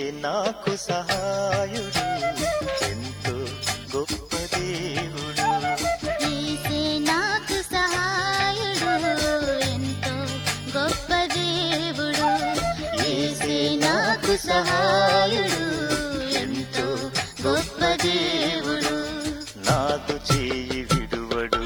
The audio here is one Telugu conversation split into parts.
నాకు సహాయుడు ఎంతో గొప్ప దేవుడు. యేసే నాకు సహాయుడు ఎంతో గొప్ప దేవుడు. యేసే నాకు సహాయుడు ఎంతో గొప్ప దేవుడు. నాకు చేయి విడువడు,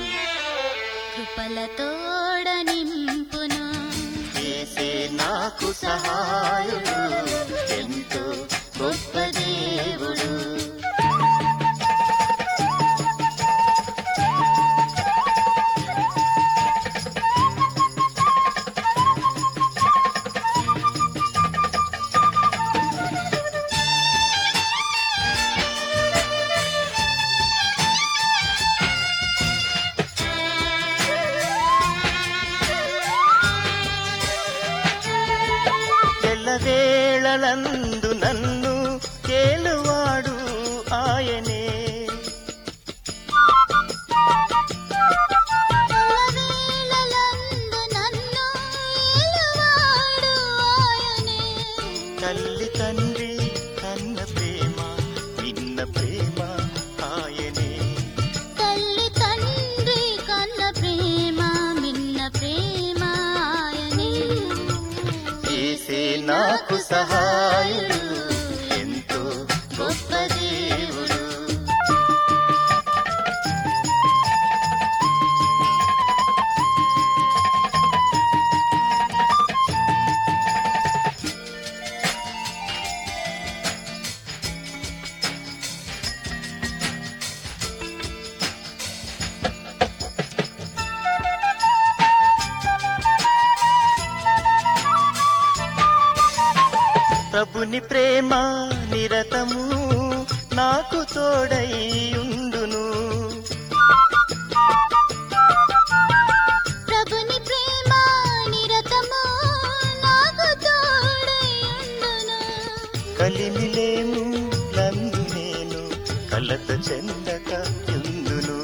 కృపలతోడ నింపును. యేసే నాకు సహాయుడు ఎంతో గొప్ప దేవుడు. ఎల్లవేళలందు నన్ను కేలువాడు ఆయనే. ఎల్లవేళలందు నన్ను ఏలువాడు ఆయనే. తల్లి తండ్రి కన్న ప్రేమ నిన్న ప్రేమ ఆయనే. తల్లి తండ్రి కన్న ప్రేమ మిన్న ప్రేమ ఆయనే. యేసే నాకు సహాయుడు ఎంతో గొప్ప దేవుడు. ప్రభుని ప్రేమ నిరతము నాకు తోడై ఉండును. ప్రభుని ప్రేమ నిరతము నాకు తోడై ఉండును. కలిమిలేము లందు నేను కలత చెందక యుందును.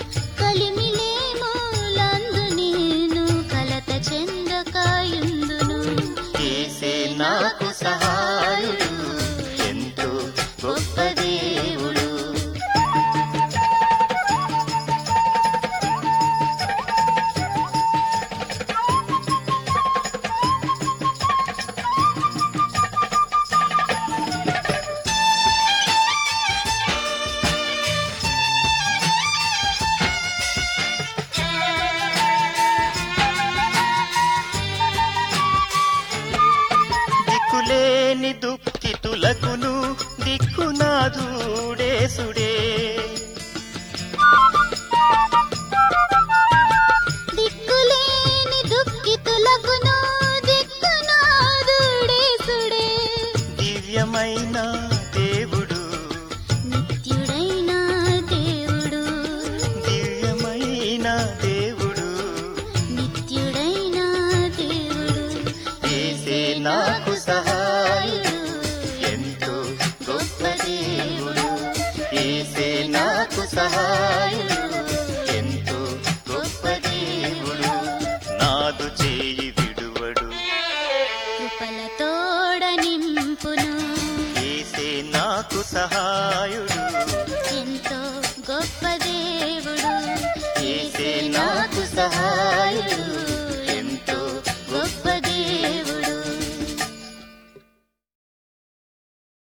కలిమిలేములందు నేను కలత చెందకయుందును. యేసే నాకు సహాయుడు ఎంతో గొప్ప దేవుడు. దిక్కులేని దుఃఖితులకును దిక్కునాథుడేసుడే. దిక్కులేని దుఃఖితులకును దిక్కునాథుడేసుడే. దివ్యమైన దేవుడు, నిత్యుడైన దేవుడు. దివ్యమైన దేవుడు. నిత్యుడైన దేవుడు. యేసే నాకు సహాయుడు ఎంతో గొప్ప దేవుడు. యేసే నాకు సహాయుడు ఎంతో గొప్ప దేవుడు. నాదు చేయి విడువడు, కృపలతోడ నింపును. యేసే నాకు సహాయుడు ఎంతో గొప్ప దేవుడు. యేసే నాకు సహాయుడు